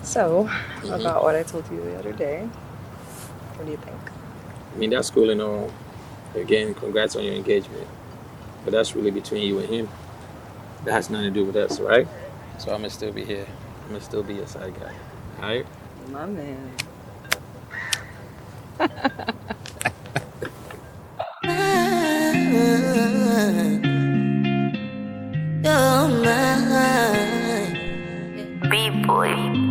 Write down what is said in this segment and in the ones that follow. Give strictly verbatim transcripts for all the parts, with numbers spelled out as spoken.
So, Mm-hmm. about what I told you the other day, what do you think? I mean, that's cool and all. Again, congrats on your engagement. But that's really between you and him. That has nothing to do with us, right? So I'm gonna still be here. I'm gonna still be your side guy. All right? My man. You're mine. B-boy.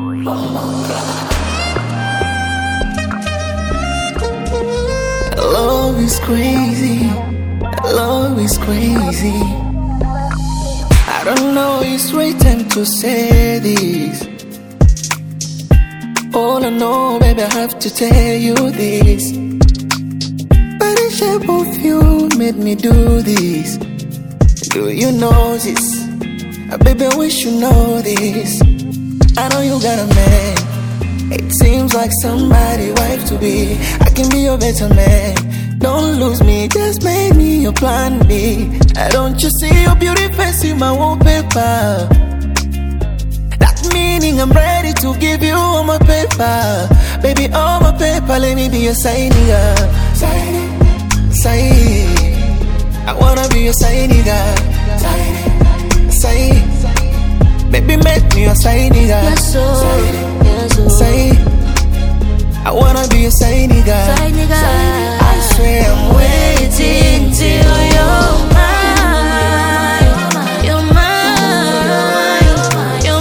Love is crazy. Love is crazy. I don't know it's right time to say this. All I know, baby, I have to tell you this. But the shape of you made me do this. Do you know this? Uh, baby, I wish you know this. I know you got a man. It seems like somebody wife to be. I can be your better man. Don't lose me, just make me your plan B. Uh, don't you see your beauty face in my wallpaper? That meaning I'm ready to give you all my paper. Baby, all my paper, let me be your side nigga. Side, side. I wanna be your side nigga. Side, side. Baby, make me your side nigga. Yes, so, yes, so. Side. I wanna be your side nigga. Side nigga. Side. I swear I'm waiting till you're mine. You're mine. You're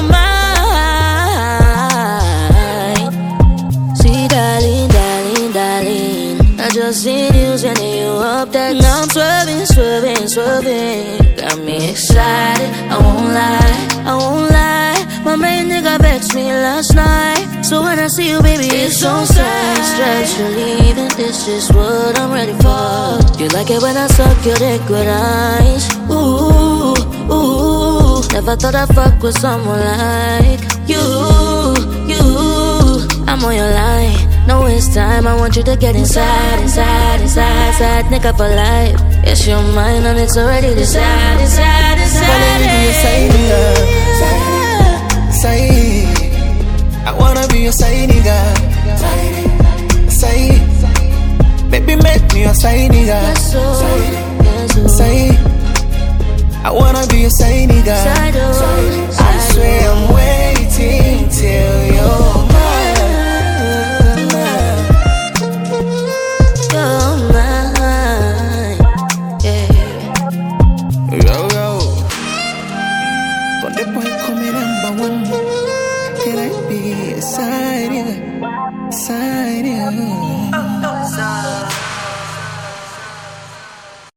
mine. Sweet darling, darling, darling. I just seen you sending you up that. Now I'm swerving, swerving, swerving. Got me excited, I won't lie, I won't lie. My main nigga vexed me last night. So when I see you, baby, it's on sight. Stress relieving, this is what I'm ready for. You like it when I suck your dick with eyes. Ooh, ooh. Never thought I'd fuck with someone like you, you. I'm on your line. No waste time, I want you to get inside, inside, inside, inside, nigga for life. It's your mind and it's already decided, decided, decided. Let me be your side nigga, side, side. I wanna be your side nigga, side, side. Baby, make me your side nigga, side, side. I wanna be your side nigga, side. I swear I'm waiting till you're mine. Can I be a side, yeah, side, yeah.